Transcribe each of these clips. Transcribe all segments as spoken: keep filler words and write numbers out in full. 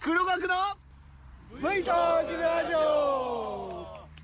黒学の V トークラジオ。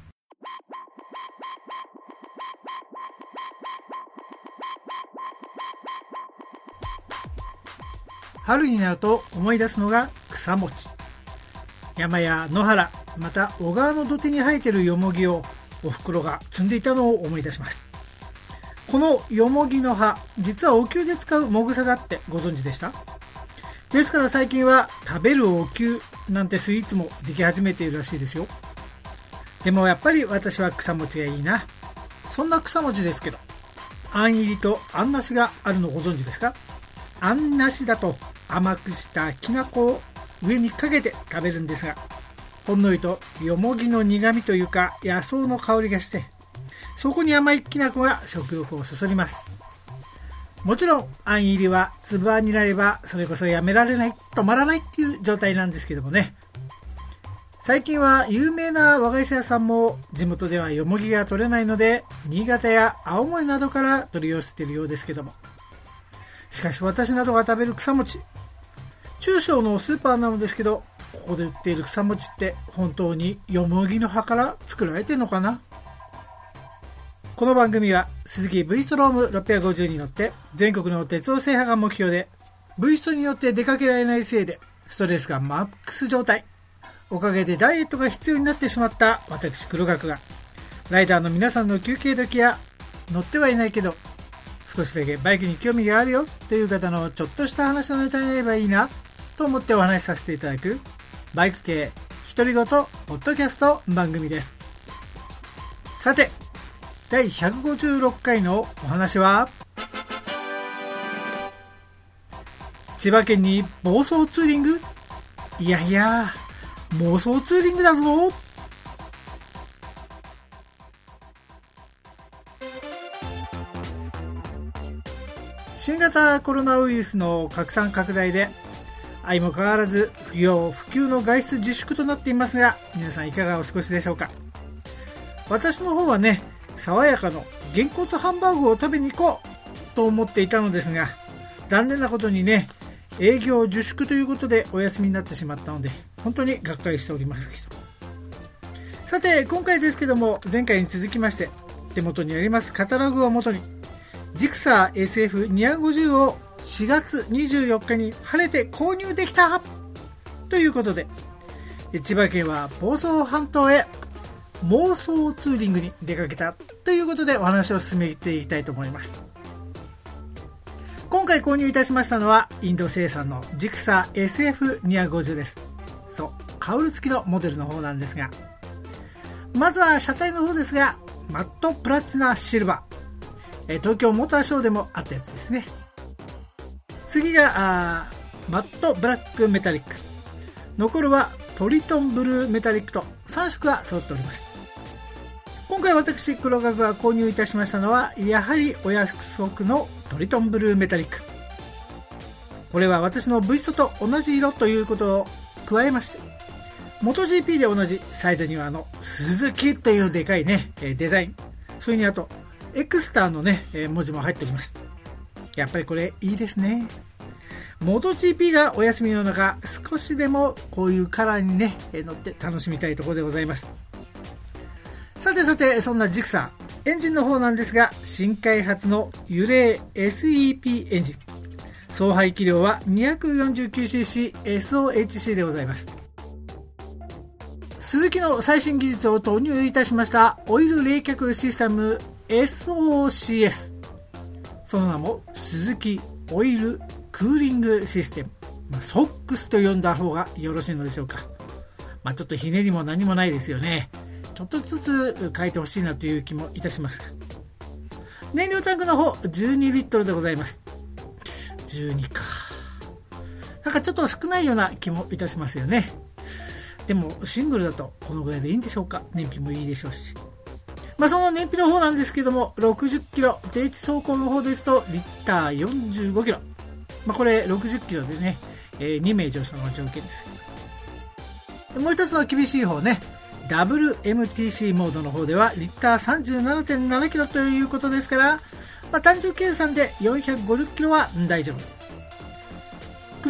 春になると思い出すのが草餅。山や野原、また小川の土手に生えているよもぎをおふくろが摘んでいたのを思い出します。このよもぎの葉、実はお灸で使うもぐさだってご存知でした？ですから最近は食べるお灸なんてスイーツもでき始めているらしいですよ。でもやっぱり私は草餅がいいな。そんな草餅ですけど、あん入りとあんなしがあるのご存知ですか？あんなしだと甘くしたきな粉を上にかけて食べるんですが、ほんのりとよもぎの苦味というか野草の香りがして、そこに甘いきな粉が食欲をそそります。もちろんあん入りは粒あんになればそれこそやめられない、止まらないっていう状態なんですけどもね。最近は有名な和菓子屋さんも地元ではよもぎが取れないので、新潟や青森などから取り寄せているようですけども、しかし私などが食べる草餅、中小のスーパーなのですけど、ここで売っている草餅って本当によもぎの葉から作られてるのかな。この番組は鈴木 V ストロームろっぴゃくごじゅうに乗って全国の鉄道制覇が目標で、 V ストに乗って出かけられないせいでストレスがマックス状態、おかげでダイエットが必要になってしまった私黒学が、ライダーの皆さんの休憩時や乗ってはいないけど少しだけバイクに興味があるよという方のちょっとした話のネタになればいいなと思ってお話しさせていただくバイク系独り言ポッドキャスト番組です。さてだいひゃくごじゅうろっかいのお話は、千葉県に暴走ツーリング、いやいや妄想ツーリングだぞ。新型コロナウイルスの拡散拡大で相も変わらず不要不急の外出自粛となっていますが、皆さんいかがお過ごしでしょうか。私の方はね、爽やかのげんこつハンバーグを食べに行こうと思っていたのですが、残念なことにね、営業自粛ということでお休みになってしまったので、本当にがっかりしておりますけど。さて今回ですけども、前回に続きまして手元にありますカタログをもとにジクサー エスエフにひゃくごじゅう をしがつにじゅうよっかに晴れて購入できたということで、千葉県は房総半島へ妄想ツーリングに出かけたということでお話を進めていきたいと思います。今回購入いたしましたのはインド生産のジクサー エスエフにひゃくごじゅう です。そう、カウル付きのモデルの方なんですが、まずは車体の方ですが、マットプラチナシルバー、東京モーターショーでもあったやつですね。次がマットブラックメタリック、残るはトリトンブルーメタリックとさん色が揃っております。今回私黒学が購入いたしましたのは、やはりお約束のトリトンブルーメタリック。これは私の V ストと同じ色ということを加えまして、元 ジーピー で同じサイドにはあの鈴木というでかいねデザイン、それにあとエクスターのね文字も入っております。やっぱりこれいいですね。元 ジーピー がお休みの中、少しでもこういうカラーにね乗って楽しみたいところでございます。さてさて、そんなジクサーエンジンの方なんですが、新開発のユレー エスイーピー エンジン、総排気量は にひゃくよんじゅうきゅうシーシーエスオーエイチシー でございます。スズキの最新技術を投入いたしましたオイル冷却システム エスオーシーエス、 その名もスズキオイルクーリングシステム、まあ、ソックスと呼んだ方がよろしいのでしょうか。まあ、ちょっとひねりも何もないですよね。ちょっとずつ変えてほしいなという気もいたします。燃料タンクの方じゅうにリットルでございます。じゅうにか、なんかちょっと少ないような気もいたしますよね。でもシングルだとこのぐらいでいいんでしょうか。燃費もいいでしょうし、まあ、その燃費の方なんですけども、ろくじゅっキロ、低地走行の方ですとリッターよんじゅうごキロ、まあ、これろくじゅっキロでね、えー、にめい乗車の条件ですけど、もう一つの厳しい方ね、ダブルエムティーシー モードの方ではリッター さんじゅうななてんななキロということですから、まあ、単純計算でよんひゃくごじゅっキロは大丈夫。黒学期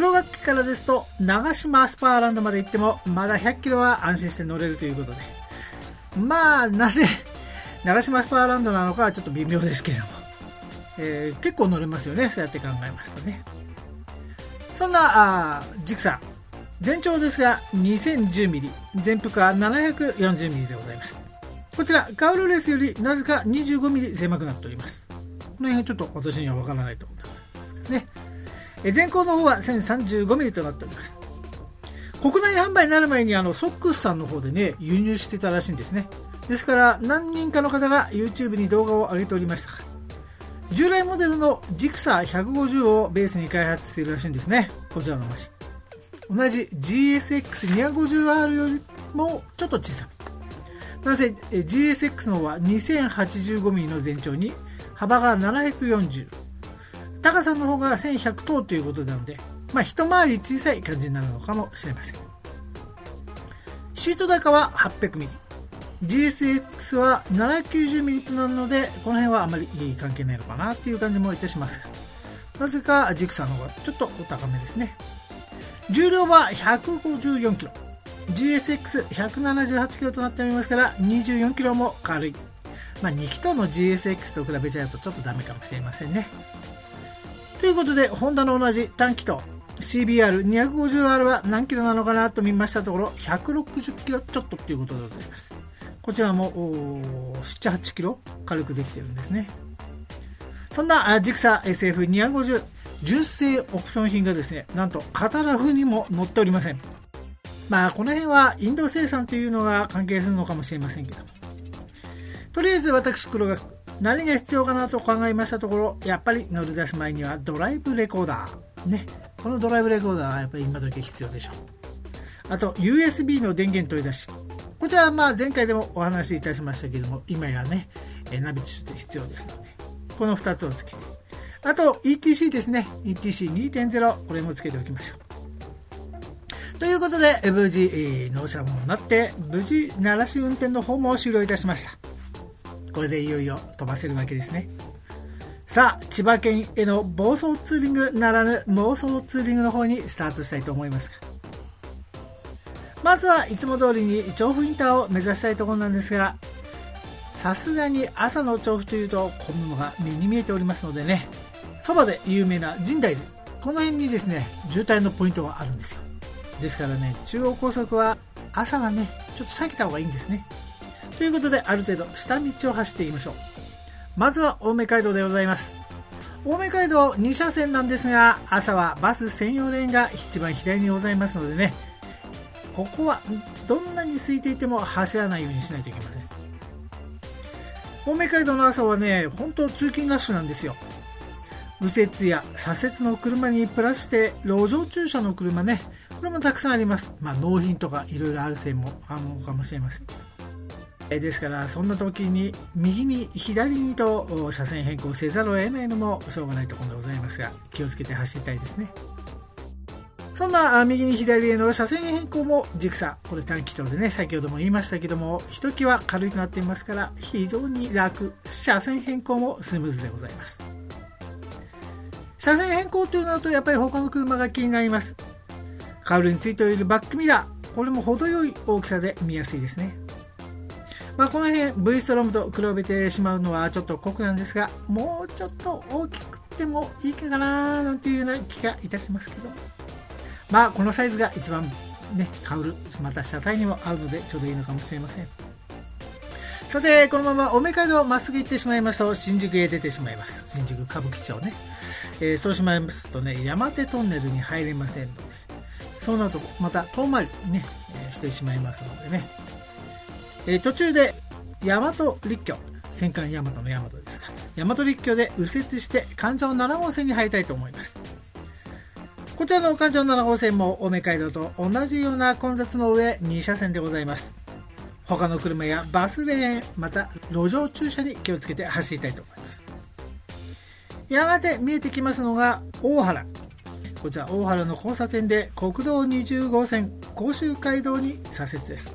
からですと長島アスパーランドまで行ってもまだひゃっキロは安心して乗れるということで、まあなぜ長島アスパーランドなのかはちょっと微妙ですけれども、えー、結構乗れますよね、そうやって考えますとね。そんなあジクサー全長ですが にせんじゅうミリ、全幅はななひゃくよんじゅうミリでございます。こちらカウルレースよりなぜかにじゅうごミリ狭くなっております。この辺がちょっと私にはわからないところですね。え全高の方は せんさんじゅうごミリ となっております。国内販売になる前にあのソックスさんの方でね輸入してたらしいんですね。ですから何人かの方が YouTube に動画を上げておりましたが、従来モデルのジクサーひゃくごじゅうをベースに開発しているらしいんですね、こちらのマシン。同じ ジーエスエックスにひゃくごじゅうアール よりもちょっと小さめ。なぜ ジーエスエックス の方は にせんはちじゅうごミリ の全長に幅がななひゃくよんじゅう、高さの方がせんひゃくとうということなので、まあ一回り小さい感じになるのかもしれません。シート高は はっぴゃくミリ、ジーエスエックス は ななひゃくきゅうじゅうミリ となるので、この辺はあまり関係ないのかなっていう感じもいたしますが、なぜかジクサーの方がちょっとお高めですね。重量は ひゃくごじゅうよんキロ、 ジーエスエックスひゃくななじゅうはちキロ となっておりますから、にじゅうよんキロも軽い。まあに気筒の ジーエスエックス と比べちゃうとちょっとダメかもしれませんね。ということでホンダの同じ単気筒 シービーアールにひゃくごじゅうアール は何キロなのかなと見ましたところ、ひゃくろくじゅっキロちょっとということでございます。こちらもななはちキロ軽くできてるんですね。そんなジクサー エスエフにひゃくごじゅう純正オプション品がですね、なんとカタラフにも載っておりません。まあこの辺はインド生産というのが関係するのかもしれませんけども、とりあえず私黒が何が必要かなと考えましたところ、やっぱり乗り出す前にはドライブレコーダーね、このドライブレコーダーはやっぱり今時必要でしょう。あと ユーエスビー の電源取り出し、こちらはまあ前回でもお話しいたしましたけども、今やねナビとして必要ですので、このふたつをつけて、あと イーティーシー ですね、 イーティーシーにてんゼロ、 これもつけておきましょう。ということで無事、えー、納車もなって無事鳴らし運転の方も終了いたしました。これでいよいよ飛ばせるわけですね。さあ千葉県への暴走ツーリングならぬ妄想ツーリングの方にスタートしたいと思いますが、まずはいつも通りに調布インターを目指したいところなんですが、さすがに朝の調布というと混むのが目に見えておりますのでね、そばで有名な深大寺、この辺にですね渋滞のポイントがあるんですよ。ですからね、中央高速は朝はねちょっと避けた方がいいんですね。ということである程度下道を走っていきましょう。まずは青梅街道でございます。青梅街道に車線なんですが、朝はバス専用レーンが一番左にございますのでね、ここはどんなに空いていても走らないようにしないといけません。青梅街道の朝はね本当通勤ラッシュなんですよ。右折や左折の車にプラスして路上駐車の車ね、これもたくさんあります。まあ納品とかいろいろある線もあるのかもしれません。えですからそんな時に右に左にと車線変更せざるを得ないのもしょうがないところでございますが、気をつけて走りたいですね。そんな右に左への車線変更もジクサー、これ短気筒でね先ほども言いましたけども、ひときわ軽くなっていますから非常に楽、車線変更もスムーズでございます。車線変更というのだとやっぱり他の車が気になります。カウルについているバックミラー、これも程よい大きさで見やすいですね。まあ、この辺 V ストロームと比べてしまうのはちょっと酷なんですが、もうちょっと大きくてもいいかななんていうような気がいたしますけど、まあこのサイズが一番ねカウルまた車体にも合うのでちょうどいいのかもしれません。さてこのまま青梅街道まっすぐ行ってしまいますと新宿へ出てしまいます。新宿歌舞伎町ね、えー、そうしまいますとね山手トンネルに入れませんので、そうなるとまた遠回りね、えー、してしまいますのでね、えー、途中で大和立教、戦艦大和の大和ですが、大和立教で右折して環状なな号線に入りたいと思います。こちらの環状なな号線も青梅街道と同じような混雑の上に車線でございます。他の車やバスレーン、また路上駐車に気をつけて走りたいと思います。やがて見えてきますのが大原、こちら大原の交差点で国道にじゅう号線甲州街道に左折です。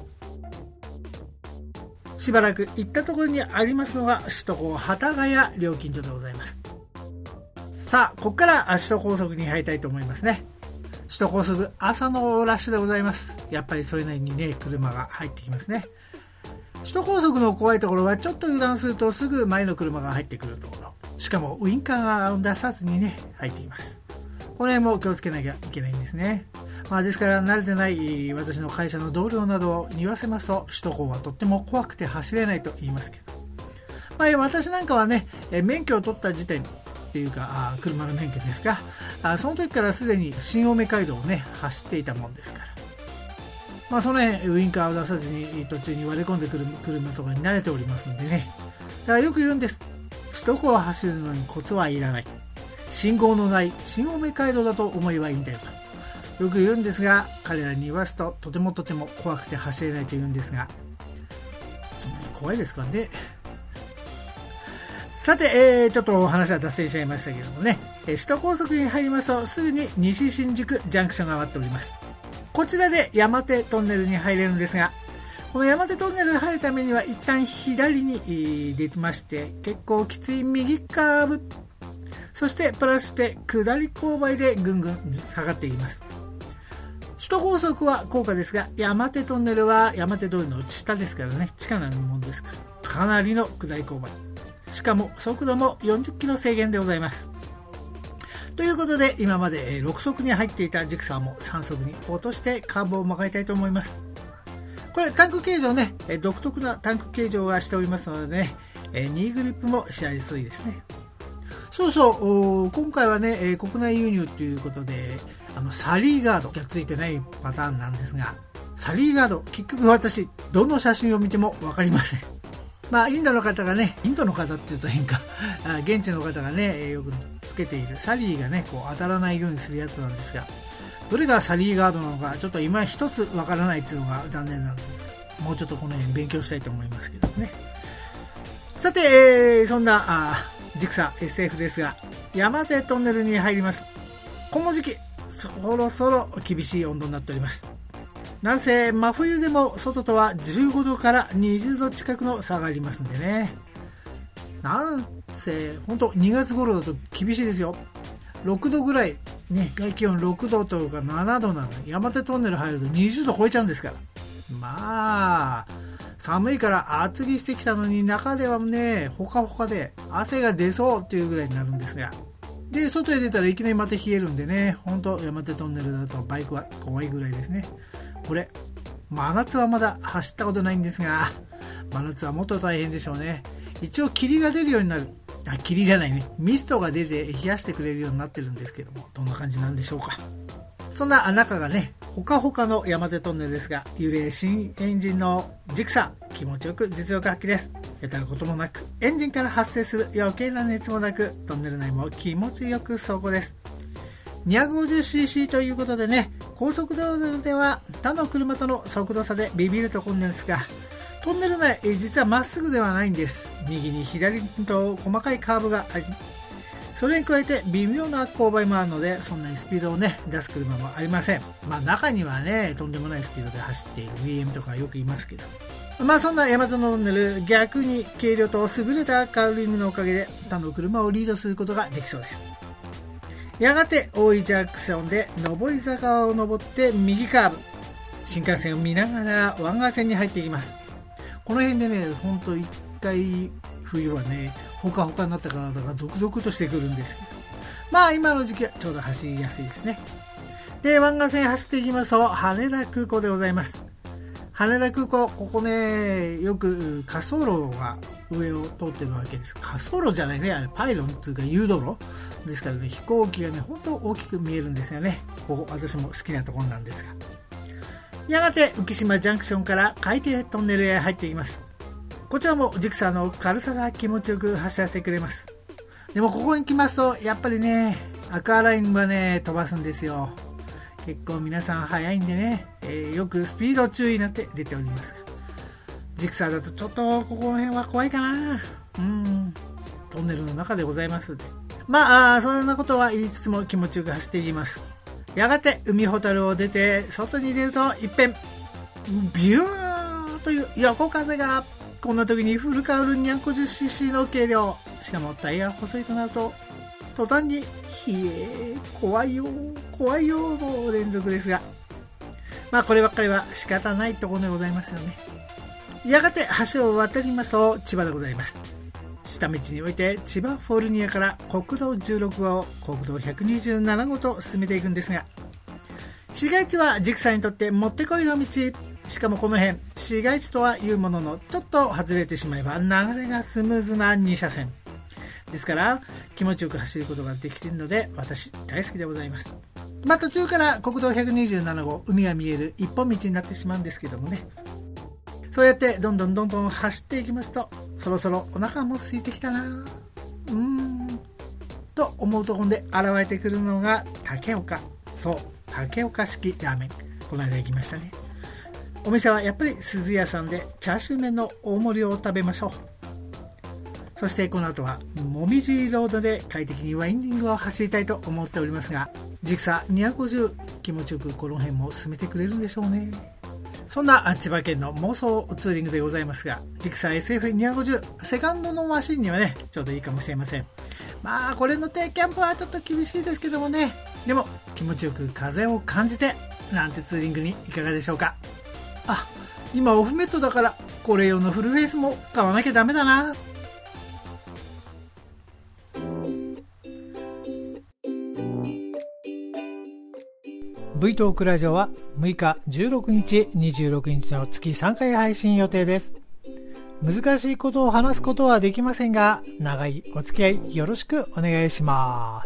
しばらく行ったところにありますのが首都高幡ヶ谷料金所でございます。さあここから首都高速に入りたいと思いますね。 首都高速朝のラッシュでございます。やっぱりそれなりにね車が入ってきますね。首都高速の怖いところはちょっと油断するとすぐ前の車が入ってくるところ、しかもウインカーが出さずにね入ってきます。これも気をつけなきゃいけないんですね。まあ、ですから慣れてない私の会社の同僚などに言わせますと、首都高はとっても怖くて走れないと言いますけど、まあ、私なんかはね免許を取った時点っていうかあ車の免許ですが、あその時からすでに新青梅街道をね走っていたもんですから、まあ、その辺ウインカーを出さずに途中に割り込んでくる車とかに慣れておりますんでね。だからよく言うんです。首都高を走るのにコツはいらない、信号のない新青梅街道だと思えばいいんだよとよく言うんですが、彼らに言わすととてもとても怖くて走れないと言うんですが、そんなに怖いですかね。さて、えー、ちょっと話は脱線しちゃいましたけどもね、えー、首都高速に入りますとすぐに西新宿ジャンクションが待っております。こちらで山手トンネルに入れるんですが、この山手トンネルに入るためには一旦左に出まして、結構きつい右カーブ、そしてプラスして下り勾配でぐんぐん下がっています。首都高速は高架ですが、山手トンネルは山手通りの下ですからね、地下なもんですから、かなりの下り勾配、しかも速度もよんじゅっキロ制限でございます。ということで今までろく速に入っていたジクサーもさん速に落としてカーブを曲がりたいと思います。これタンク形状ね、独特なタンク形状がしておりますのでね、にグリップもしやすいですね。そうそう今回はね国内輸入ということで、あのサリーガードがついてないパターンなんですが、サリーガード結局私どの写真を見ても分かりません。まあインドの方がね、インドの方っていうと変か現地の方がねよくつけているサリーがねこう当たらないようにするやつなんですが、どれがサリーガードなのかちょっと今一つ分からないっていうのが残念なんですが、もうちょっとこの辺勉強したいと思いますけどね。さて、えー、そんなあジクサ エスエフ ですが、山手トンネルに入ります。この時期そろそろ厳しい温度になっております。なんせ真冬でも外とはじゅうごどからにじゅうど近くの差がありますんでね。なんせ本当にがつ頃だと厳しいですよ。ろくどぐらいね、外気温ろくどとかななどなのに山手トンネル入るとにじゅうど超えちゃうんですから、まあ寒いから厚着してきたのに中ではねほかほかで汗が出そうっていうぐらいになるんですが、で外へ出たらいきなりまた冷えるんでね、本当山手トンネルだとバイクは怖いぐらいですね。これ真夏はまだ走ったことないんですが、真夏はもっと大変でしょうね。一応霧が出るようになる、あ霧じゃないねミストが出て冷やしてくれるようになってるんですけども、どんな感じなんでしょうか。そんな中がねほかほかの山手トンネルですが、幽霊新エンジンのジクサ気持ちよく実力発揮です。やたることもなくエンジンから発生する余計な熱もなく、トンネル内も気持ちよく走行です。 にひゃくごじゅっシーシー ということでね、高速道路では他の車との速度差でビビるところなんですが、トンネル内実はまっすぐではないんです。右に左と細かいカーブがあり、それに加えて微妙な勾配もあるので、そんなにスピードをね出す車もありません。まあ中にはねとんでもないスピードで走っている ビーエム とかよく言いますけど、まあそんな山手トンネル、逆に軽量と優れたカーリングのおかげで他の車をリードすることができそうです。やがて大井ジャンクションで上り坂を登って右カーブ、新幹線を見ながら湾岸線に入っていきます。この辺でねほんと一回冬はねほかほかになった体が続々としてくるんですけど、まあ今の時期はちょうど走りやすいですね。で湾岸線走っていきますと羽田空港でございます。羽田空港、ここねよく滑走路が上を通ってるわけです。滑走路じゃないね、あれパイロンっていうか誘導路ですからね、飛行機がね本当大きく見えるんですよね。ここ私も好きなところなんですが、やがて浮島ジャンクションから海底トンネルへ入っていきます。こちらもジクサーの軽さが気持ちよく走らせてくれます。でもここに来ますとやっぱりねアクアラインはね飛ばすんですよ。結構皆さん早いんでね、えー、よくスピード注意になって出ておりますが、ジクサーだとちょっとここの辺は怖いかな。うんトンネルの中でございますので、まあそんなことは言いつつも気持ちよく走っていきます。やがて海ほたるを出て外に出ると一変ビューという横風が、こんな時にフルカウル にひゃくごじゅっシーシー の軽量、しかもタイヤ細いとなると途端にひえ怖いよ怖いよの連続ですが、まあこればっかりは仕方ないところでございますよね。やがて橋を渡りますと千葉でございます。下道において千葉フォルニアから国道じゅうろく号、国道ひゃくにじゅうなな号と進めていくんですが、市街地はジクサーにとってもってこいの道。しかもこの辺市街地とはいうもののちょっと外れてしまえば流れがスムーズなに車線ですから気持ちよく走ることができているので私大好きでございます。まあ途中から国道ひゃくにじゅうなな号海が見える一本道になってしまうんですけどもね、そうやってどんどんどんどん走っていきますとそろそろお腹も空いてきたなうーんと思うところで現れてくるのが竹岡。そう竹岡式ラーメン、この間行きましたね。お店はやっぱり鈴屋さんでチャーシュー麺の大盛りを食べましょう。そしてこの後はもみじロードで快適にワインディングを走りたいと思っておりますが、ジクサにひゃくごじゅう気持ちよくこの辺も進めてくれるんでしょうね。そんな千葉県の妄想ツーリングでございますが、ジクサ エスエフにひゃくごじゅうセカンドのマシンにはねちょうどいいかもしれません。まあこれの低キャンプはちょっと厳しいですけどもね、でも気持ちよく風を感じてなんてツーリングにいかがでしょうか。あ、今オフメットだからこれ用のフルフェイスも買わなきゃダメだな。V トークラジオはむいか、じゅうろくにち、にじゅうろくにちの月さんかい配信予定です。難しいことを話すことはできませんが、長いお付き合いよろしくお願いします。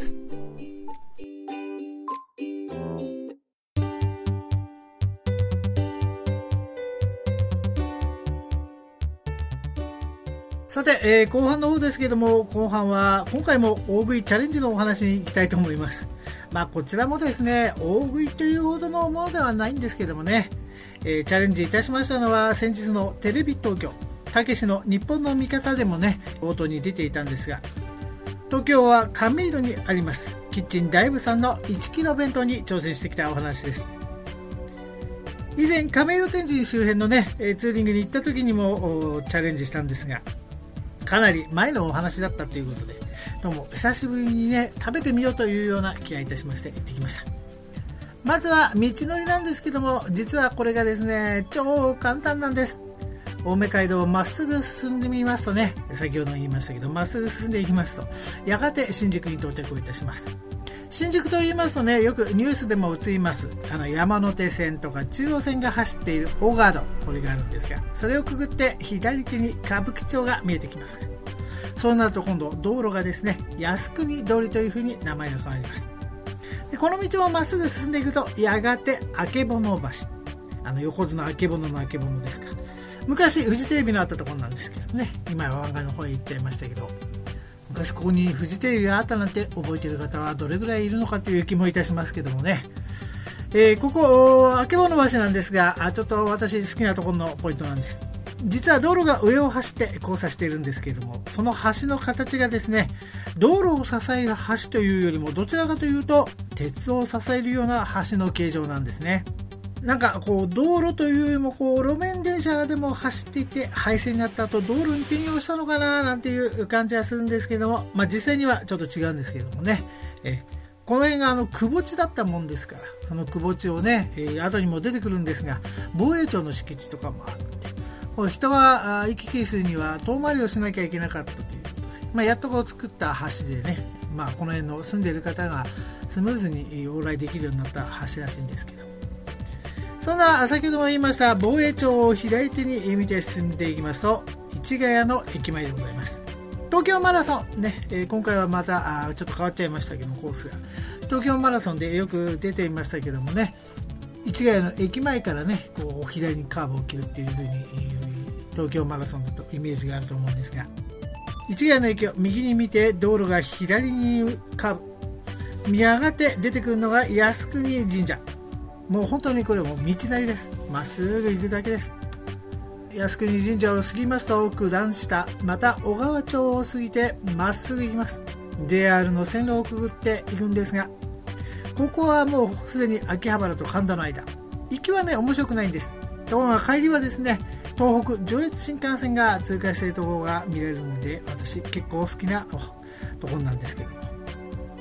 さて、えー、後半の方ですけども、後半は今回も大食いチャレンジのお話に行きたいと思います。まあこちらもですね、大食いというほどのものではないんですけどもね、えー、チャレンジいたしましたのは先日のテレビ東京たけしの日本の味方でもね冒頭に出ていたんですが、東京は亀戸にありますキッチンダイブさんのいちキロ弁当に挑戦してきたお話です。以前亀戸天神周辺のねツーリングに行った時にもチャレンジしたんですが、かなり前のお話だったということで、どうも久しぶりにね食べてみようというような気がいたしまして行ってきました。まずは道のりなんですけども、実はこれがですね超簡単なんです。青梅街道をまっすぐ進んでみますとね、先ほど言いましたけどまっすぐ進んでいきますとやがて新宿に到着をいたします。新宿と言いますとね、よくニュースでも映りますあの山手線とか中央線が走っている大ガード、これがあるんですが、それをくぐって左手に歌舞伎町が見えてきます。そうなると今度道路がですね靖国通りというふうに名前が変わります。でこの道をまっすぐ進んでいくとやがてあけぼの橋、あの横綱あけぼののあけぼのですか、昔フジテレビのあったところなんですけどね、今は湾岸の方へ行っちゃいましたけど、昔ここにフジテレビがあったなんて覚えている方はどれぐらいいるのかという気もいたしますけどもね、えー、ここあけぼの橋なんですが、あちょっと私好きなところのポイントなんです。実は道路が上を走って交差しているんですけれども、その橋の形がですね道路を支える橋というよりもどちらかというと鉄道を支えるような橋の形状なんですね。なんかこう道路というよりもこう路面電車でも走っていて廃線になった後道路に転用したのかななんていう感じはするんですけども、まあ実際にはちょっと違うんですけどもね、えこの辺があの窪地だったもんですから、その窪地をね、えー、後にも出てくるんですが防衛庁の敷地とかもあって、こう人が行き来するには遠回りをしなきゃいけなかったということで、まあ、やっとこう作った橋でね、まあ、この辺の住んでいる方がスムーズに往来できるようになった橋らしいんですけど、そんな先ほども言いました防衛庁を左手に見て進んでいきますと市ヶ谷の駅前でございます。東京マラソンね、えー、今回はまたあちょっと変わっちゃいましたけどコースが東京マラソンでよく出ていましたけどもね、市ヶ谷の駅前からねこう左にカーブを切るっていう風に、えー、東京マラソンだとイメージがあると思うんですが、市ヶ谷の駅を右に見て道路が左にカーブ見上がって出てくるのが靖国神社。もう本当にこれも道なりです。まっすぐ行くだけです。靖国神社を過ぎますと九段下、また小川町を過ぎてまっすぐ行きます。 ジェイアール の線路をくぐっていくんですが、ここはもうすでに秋葉原と神田の間、行きはね面白くないんです。ところが帰りはですね東北上越新幹線が通過しているところが見れるので私結構好きなところなんですけども、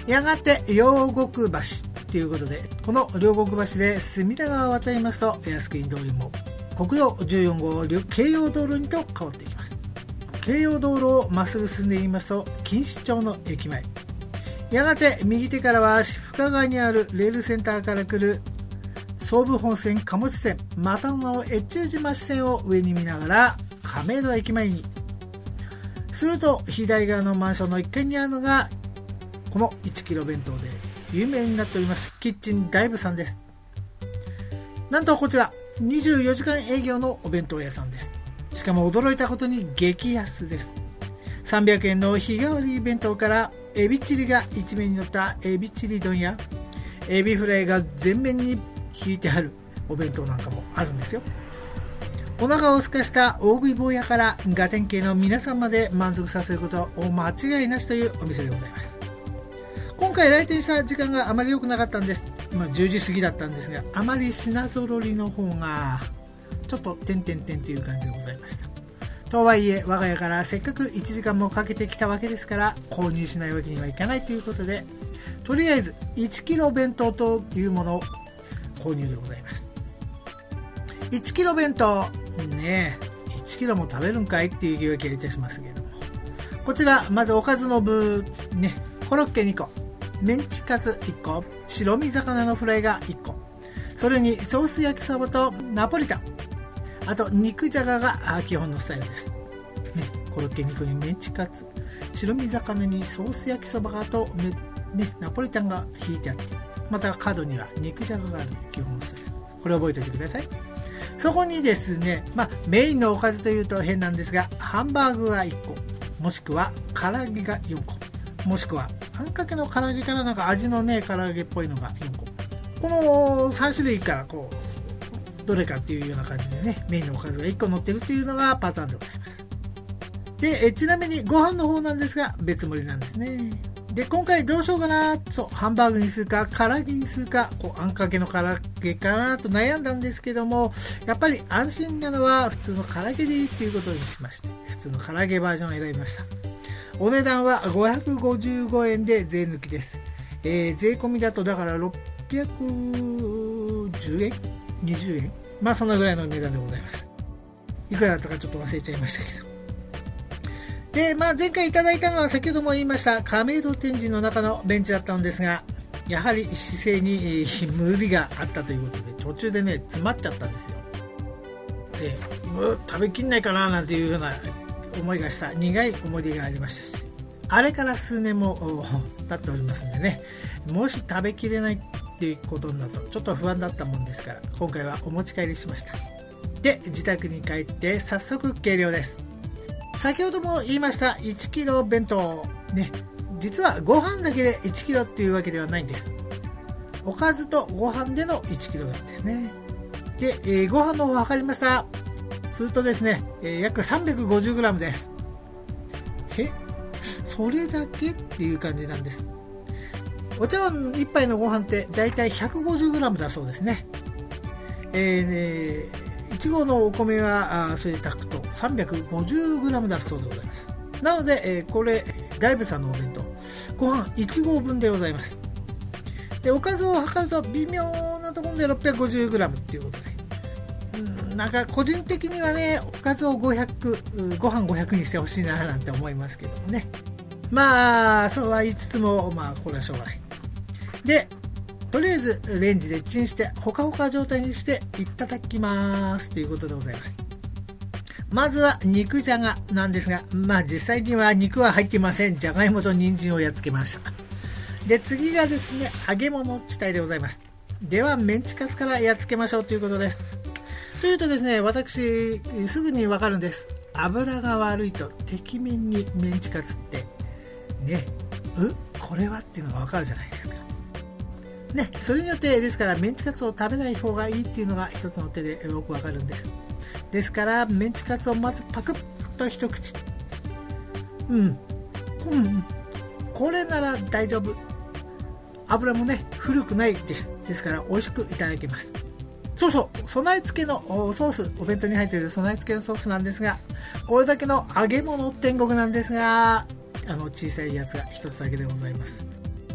やがて両国橋ということで、この両国橋で隅田川を渡りますと靖国通りも国道じゅうよん号京葉道路にと変わっていきます。京葉道路をまっすぐ進んでいきますと錦糸町の駅前、やがて右手からは深川にあるレールセンターから来る総武本線貨物線またの名を越中島支線を上に見ながら亀戸駅前にすると、左側のマンションのいっかいにあるのがこのいちキロ弁当で有名になっておりますキッチンダイブさんです。なんとこちらにじゅうよじかん営業のお弁当屋さんです。しかも驚いたことに激安です。さんびゃくえんの日替わり弁当からエビチリが一面に乗ったエビチリ丼やエビフライが全面に引いてあるお弁当なんかもあるんですよ。お腹を空かした大食い坊やからガテン系の皆さんまで満足させることを間違いなしというお店でございます。今回来店した時間があまり良くなかったんです。まあ、じゅうじ過ぎだったんですが、あまり品揃いの方がちょっと点々点という感じでございました。とはいえ我が家からせっかくいちじかんもかけてきたわけですから購入しないわけにはいかないということで、とりあえずいちキロ弁当というものを購入でございます。いちキロ弁当ねえ、いちキロも食べるんかいっていう気がいたしますけども、こちらまずおかずの部ね、コロッケにこ、メンチカツいっこ、白身魚のフライがいっこ、それにソース焼きそばとナポリタン、あと肉じゃがが基本のスタイルです、ね、コロッケにこにメンチカツ、白身魚にソース焼きそばがと、ね、ナポリタンが引いてあって、また角には肉じゃががある基本スタイル、これ覚えておいてください。そこにですね、まあ、メインのおかずというと変なんですが、ハンバーグがいっこ、もしくは唐揚げがよんこ、もしくはあんかけの唐揚げからなんか味のね唐揚げっぽいのがよんこ、このさん種類からこうどれかっていうような感じでね、メインのおかずがいっこ乗ってるっていうのがパターンでございます。でえちなみにご飯の方なんですが別盛りなんですね。で今回どうしようかな、そうハンバーグにするか唐揚げにするか、こうあんかけの唐揚げかなと悩んだんですけども、やっぱり安心なのは普通の唐揚げでいいっていうことにしまして、普通の唐揚げバージョンを選びました。お値段はごひゃくごじゅうごえんで税抜きです。えー、税込みだとだからろっぴゃくじゅうえんにじゅうえん、まあそんなぐらいの値段でございます。いくらだったかちょっと忘れちゃいましたけど。で、まあ、前回いただいたのは先ほども言いました亀戸天神の中のベンチだったんですが、やはり姿勢に、えー、無理があったということで途中でね詰まっちゃったんですよ。でもう食べきんないかななんていうような思いがした苦い思い出がありましたし、あれから数年も経っておりますんでね、もし食べきれないっていうことになるとちょっと不安だったもんですから、今回はお持ち帰りしました。で自宅に帰って早速計量です。先ほども言いましたいちキロ弁当ね、実はご飯だけでいちキロっていうわけではないんです。おかずとご飯でのいちキロなんですね。で、えー、ご飯の方を測りました。するとですね、えー、約 さんびゃくごじゅうグラム です。えそれだけっていう感じなんです。お茶碗いっぱいのご飯ってだいたい ひゃくごじゅうグラム だそうですね。えーねいち合のお米はあそれで炊くと さんびゃくごじゅうグラム だそうでございます。なので、えー、これダイブさんのお弁当ご飯いち合分でございます。でおかずを測ると微妙なところで ろっぴゃくごじゅうグラム っていうことで、うんなんか個人的にはねおかずをごひゃくご飯ごひゃくにしてほしいななんて思いますけどもね、まあそうは言いつつもまあこれはしょうがない。でとりあえずレンジでチンしてほかほか状態にしていただきますということでございます。まずは肉じゃがなんですが、まあ実際には肉は入っていません。じゃがいもと人参をやっつけました。で次がですね揚げ物地帯でございます。ではメンチカツからやっつけましょうということです。というとですね、私すぐにわかるんです。油が悪いとてきめんにメンチカツってね、うこれはっていうのがわかるじゃないですかね。それによってですからメンチカツを食べない方がいいっていうのが一つの手でよくわかるんです。ですからメンチカツをまずパクッと一口、うん、うん、これなら大丈夫。油もね古くないです。ですから美味しくいただけます。そうそう備え付けのソース、お弁当に入っている備え付けのソースなんですが、これだけの揚げ物天国なんですが、あの小さいやつが一つだけでございます。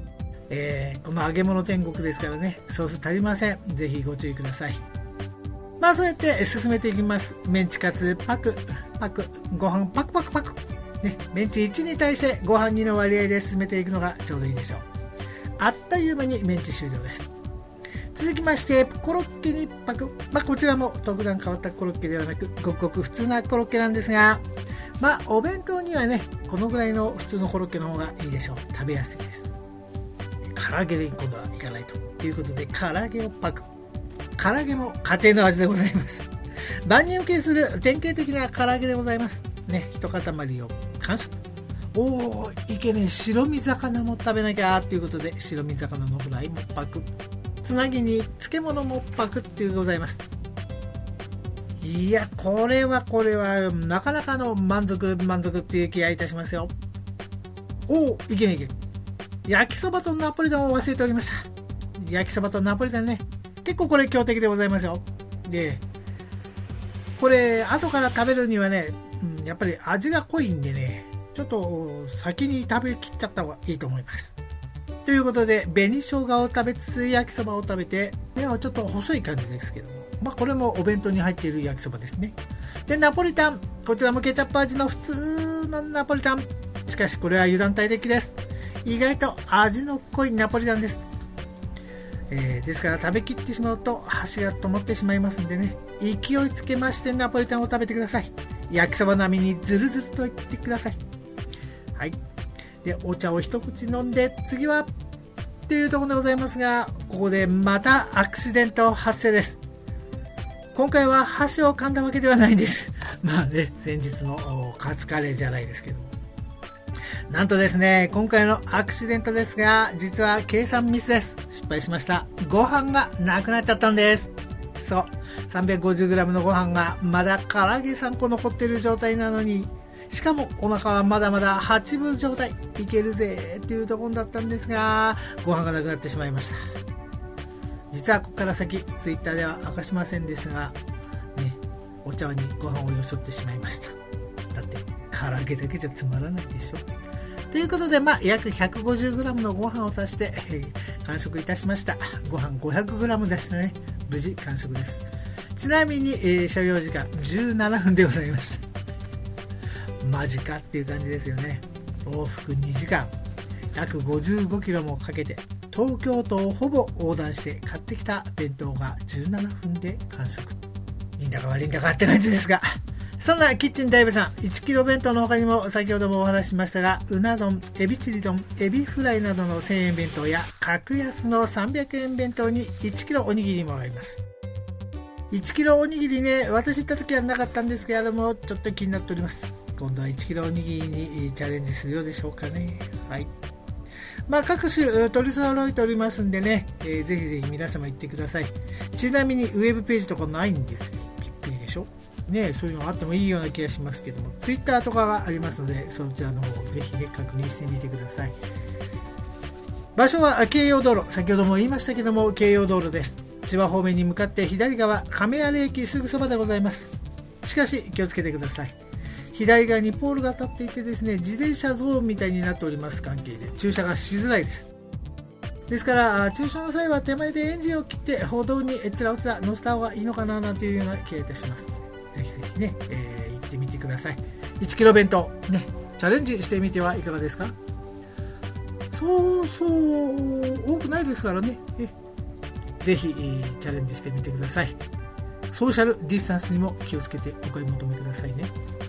えー、この揚げ物天国ですからね、ソース足りません。ぜひご注意ください。まあそうやって進めていきます。メンチカツパクパク、ご飯パクパクパク、ね、メンチいちに対してご飯にの割合で進めていくのがちょうどいいでしょう。あっという間にメンチ終了です。続きましてコロッケにパク、まあ、こちらも特段変わったコロッケではなく、ごくごく普通なコロッケなんですが、まあお弁当にはね、このぐらいの普通のコロッケの方がいいでしょう。食べやすいです。唐揚げで今度はいかないとということで、唐揚げをパク。唐揚げも家庭の味でございます。万人受けする典型的な唐揚げでございますね。一塊を完食。おー、いけねえ、白身魚も食べなきゃということで、白身魚のフライもパク、つなぎに漬物もパクっていうございます。いや、これはこれはなかなかの満足満足っていう気がいたしますよ。おー、いけねえいけねえ、焼きそばとナポリタンを忘れておりました。焼きそばとナポリタンね、結構これ強敵でございますよ。で、これ後から食べるにはね、うん、やっぱり味が濃いんでね、ちょっと先に食べきっちゃった方がいいと思います。ということで、紅生姜を食べつつ焼きそばを食べて、麺はちょっと細い感じですけども、まあこれもお弁当に入っている焼きそばですね。で、ナポリタン、こちらもケチャップ味の普通のナポリタン。しかしこれは油断大敵です。意外と味の濃いナポリタンです。えー、ですから食べきってしまうと箸が止まってしまいますんでね、勢いつけましてナポリタンを食べてください。焼きそば並みにズルズルといってください。はい。で、お茶を一口飲んで、次はっていうところでございますが、ここでまたアクシデント発生です。今回は箸を噛んだわけではないんです。まあね、先日のカツカレーじゃないですけども、なんとですね、今回のアクシデントですが、実は計算ミスです。失敗しました。ご飯がなくなっちゃったんです。そう、 さんびゃくごじゅうグラム のご飯がまだ唐揚げさんこ残っている状態なのに、しかもお腹はまだまだはちぶ状態、いけるぜっていうところだったんですが、ご飯がなくなってしまいました。実はここから先ツイッターでは明かしませんですがね、お茶碗にご飯をよそってしまいました。だって唐揚げだけじゃつまらないでしょ。ということで、まあ、約 ひゃくごじゅうグラム のご飯を足して、えー、完食いたしました。ご飯 ごひゃくグラム でしたね。無事完食です。ちなみに、えー、所要時間じゅうななふんでございます。マジかっていう感じですよね。往復にじかん、約ごじゅうごキロもかけて東京都をほぼ横断して買ってきた弁当がじゅうななふんで完食。いいんだか悪いんだかって感じですが、そんなキッチン大部さん、いちキロ弁当の他にも先ほどもお話ししましたが、うな丼、エビチリ丼、エビフライなどのせんえん弁当や格安のさんびゃくえん弁当にいちキロおにぎりもあります。いちキロおにぎりね、私行った時はなかったんですけれども、ちょっと気になっております。今度はいちキロおにぎりにチャレンジするようでしょうかね。はい。まあ各種取り揃えておりますんでね、えー、ぜひぜひ皆様行ってください。ちなみにウェブページとかないんですよ。びっくりでしょね。そういうのあってもいいような気がしますけども、ツイッターとかがありますので、そちらの方をぜひね確認してみてください。場所は京葉道路、先ほども言いましたけども京葉道路です。千葉方面に向かって左側、亀有駅すぐそばでございます。しかし気をつけてください。左側にポールが立っていてですね、自転車ゾーンみたいになっております関係で駐車がしづらいです。ですから駐車の際は手前でエンジンを切って歩道にえっちらおちら乗せた方がいいのかななんていうような気がいたします。ぜひぜひね、えー、行ってみてください。いちキロ弁当ね、チャレンジしてみてはいかがですか。そうそう多くないですからね。えぜひチャレンジしてみてください。ソーシャルディスタンスにも気をつけてお買い求めくださいね。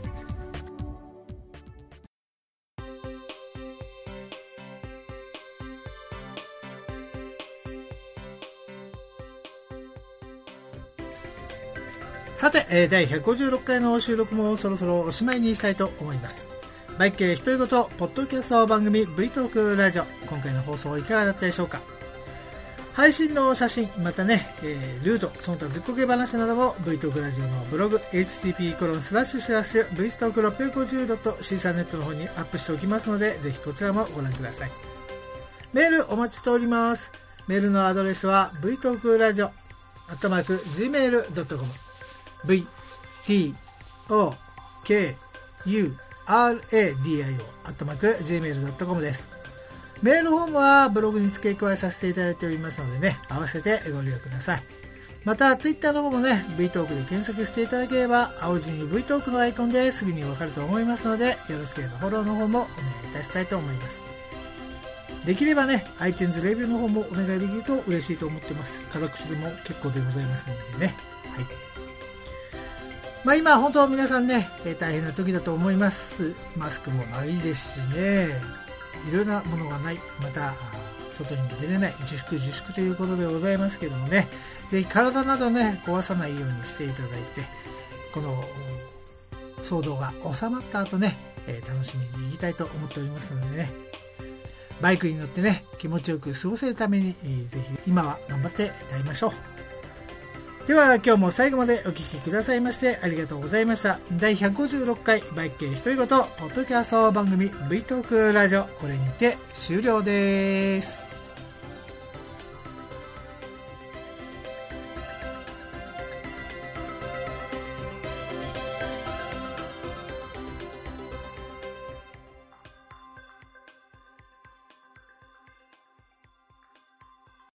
さて、だいひゃくごじゅうろっかいの収録もそろそろおしまいにしたいと思います。バイク系独り言ポッドキャスト番組 V トークラジオ、今回の放送いかがだったでしょうか。配信の写真、またね、えー、ルート、その他ずっこけ話なども V トークラジオのブログ エイチティーピーコロンスラッシュスラッシュブイストークろっぴゃくごじゅうドットシーサーネットの方にアップしておきますので、ぜひこちらもご覧ください。メールお待ちしております。メールのアドレスは ブイトークラジオアットマークジーメールドットコム ブイトークラジオ アットマークジーメールドットコム です。 メールフォームはブログに付け加えさせていただいておりますのでね、合わせてご利用ください。またツイッターの方もね V トークで検索していただければ青字に V トークのアイコンですぐにわかると思いますので、よろしければフォローの方もお願いいたしたいと思います。できればね iTunes レビューの方もお願いできると嬉しいと思ってます。辛口でも結構でございますのでね。はい。まあ今本当皆さんね、えー、大変な時だと思います。マスクもないですしね、いろいろなものがない、また外にも出れない、自粛自粛ということでございますけどもね、ぜひ体などね壊さないようにしていただいて、この騒動が収まった後ね、えー、楽しみに行きたいと思っておりますのでね、バイクに乗ってね気持ちよく過ごせるために、えー、ぜひ今は頑張って耐えましょう。では今日も最後までお聞きくださいましてありがとうございました。だいひゃくごじゅうろっかいバイク系独り言ポッドキャスト番組 V トークラジオ、これにて終了です。